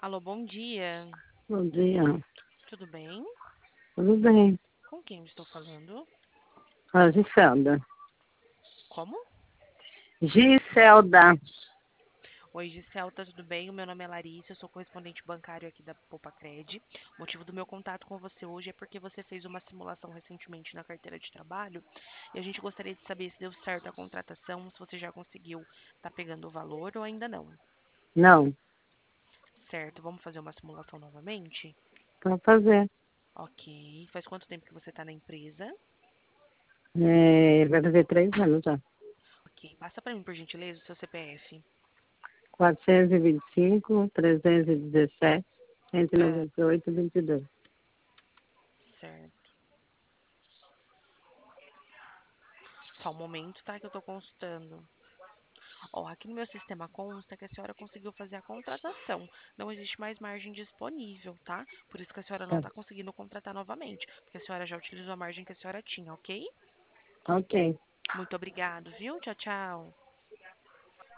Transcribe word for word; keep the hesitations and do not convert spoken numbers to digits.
Alô, bom dia. Bom dia. Tudo bem? Tudo bem? Com quem eu estou falando? A Giselda. Como? Giselda. Oi, Giselta, tudo bem? O meu nome é Larissa, eu sou correspondente bancário aqui da Popacred. O motivo do meu contato com você hoje é porque você fez uma simulação recentemente na carteira de trabalho e a gente gostaria de saber se deu certo a contratação, se você já conseguiu estar pegando o valor ou ainda não. Não, Certo, vamos fazer uma simulação novamente? para fazer. Ok. Faz quanto tempo que você está na empresa? É, ele vai fazer três anos já. Ok. Passa para mim, por gentileza, o seu C P F. quatrocentos e vinte e cinco, trezentos e dezessete, cento e Ah, noventa e oito, vinte e dois. certo. Só um momento, tá? Que eu tô consultando. Ó, aqui no meu sistema consta que a senhora conseguiu fazer a contratação. Não existe mais margem disponível, tá? Por isso que a senhora não Tá. está conseguindo contratar novamente, porque a senhora já utilizou a margem que a senhora tinha, ok? Ok. Muito obrigado, viu? Tchau, tchau.